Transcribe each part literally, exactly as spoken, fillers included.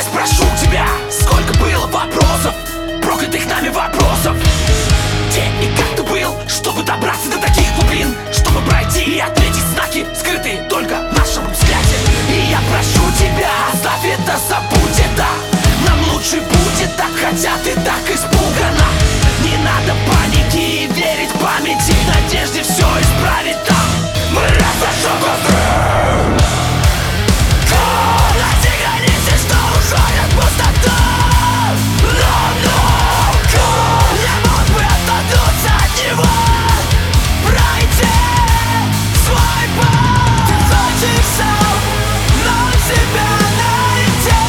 не спрошу тебя, сколько было вопросов, проклятых нами вопросов. Где и как ты был, чтобы добраться до таких глубин, чтобы пройти и отметить знаки, скрытые только в нашем взгляде. И я прошу тебя, оставь это, забудь это. Нам лучше будет так, хотя ты так испугана. Не надо паники и верить памяти, надежде все исправить там. Мы разошем костры на те границы, что уходят в пустоту. Я мог бы оттолкнуться от него, пройти свой путь. Ты хочешь сам, но себя найти.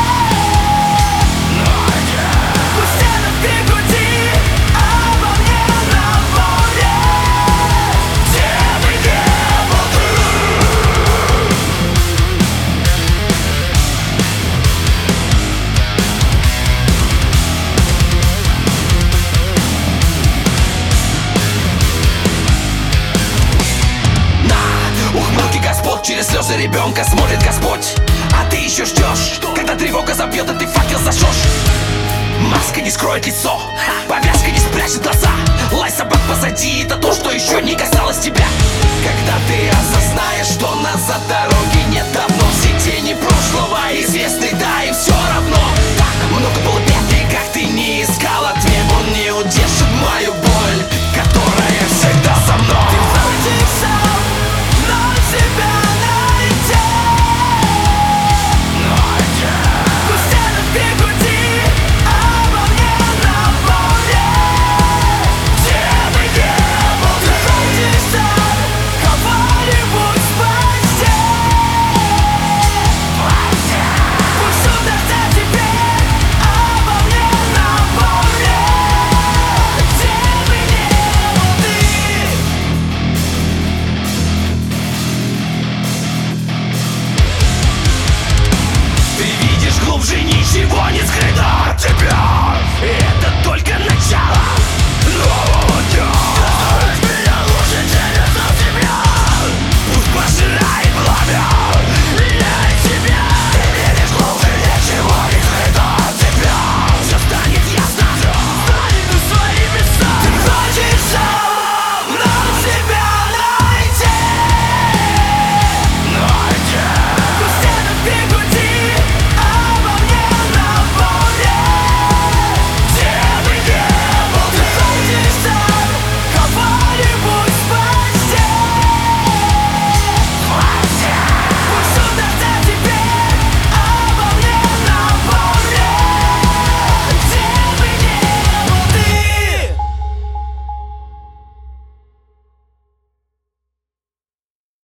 Пусть этот крик груди обо мне на волне. Где бы не был ты. На ухмылки Господь через слезы ребенка смотрит Господь. А ты еще ждешь, когда тревога забьет, и ты факел зажжешь. Маска не скроет лицо, повязка не спрячет глаза. Лай собак позади — это то, что еще не касалось тебя. Когда ты осознаешь, что назад дороги нет давно, все тени прошлого известны, да, и все равно. Так много было бед, и как ты не искал ответ, он не удержит мою боль, которая всегда со мной. Ты хочешь сам, но себя найти. Пусть этот крик груди обо мне на волне. Где бы не был ты. Ты хочешь сам кого-нибудь спасти. Пусть ударься теперь обо мне на волне. Где бы не был ты. Ты видишь глубже, ничего не скрыто.